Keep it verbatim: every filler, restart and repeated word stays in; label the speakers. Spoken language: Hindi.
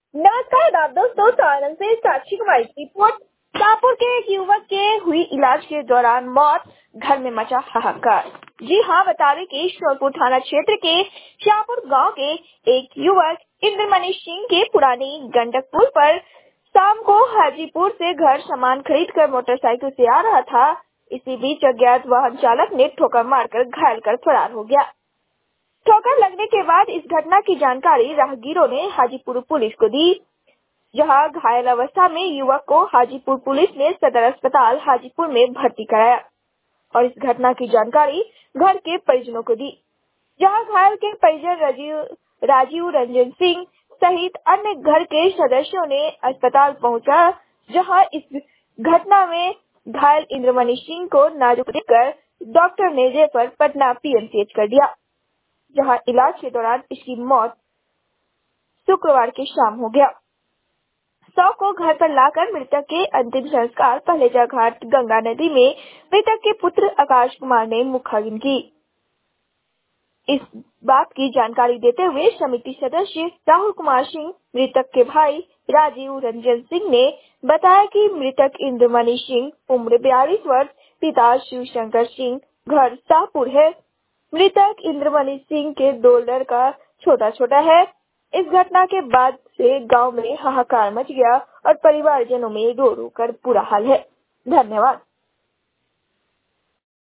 Speaker 1: नमस्कार आप दोस्तों, सारण से साक्षी कुमारी की रिपोर्ट। शाहपुर के एक युवक के हुई इलाज के दौरान मौत, घर में मचा हाहाकार। जी हाँ, बता दें कि श्योपुर थाना क्षेत्र के शाहपुर गांव के एक युवक इंद्रमणि सिंह के पुरानी गंडक पुल पर शाम को हाजीपुर से घर सामान खरीद कर मोटरसाइकिल से आ रहा था। इसी बीच अज्ञात वाहन चालक ने ठोकर मारकर घायल कर फरार हो गया। ठोकर लगने के बाद इस घटना की जानकारी राहगीरों ने हाजीपुर पुलिस को दी, जहां घायल अवस्था में युवक को हाजीपुर पुलिस ने सदर अस्पताल हाजीपुर में भर्ती कराया और इस घटना की जानकारी घर के परिजनों को दी, जहां घायल के परिजन राजीव राजीव रंजन सिंह सहित अन्य घर के सदस्यों ने अस्पताल पहुंचा, जहां इस घटना में घायल इंद्रमणि सिंह को नाजुक देखकर डॉक्टर ने रेफर पटना पीएमसीएच कर दिया, जहां इलाज के दौरान इसकी मौत शुक्रवार की शाम हो गया। शव को घर पर लाकर मृतक के अंतिम संस्कार पहलेजा घाट गंगा नदी में मृतक के पुत्र आकाश कुमार ने मुखाग्नि की। इस बात की जानकारी देते हुए समिति सदस्य राहुल कुमार सिंह, मृतक के भाई राजीव रंजन सिंह ने बताया कि मृतक इंद्रमणि सिंह उम्र बयालीस वर्ष, पिता शिवशंकर सिंह, घर शाहपुर है। मृतक इंद्रमणि सिंह के दो लड़का छोटा छोटा है। इस घटना के बाद से गांव में हाहाकार मच गया और परिवारजनों में रो रो कर बुरा हाल है। धन्यवाद।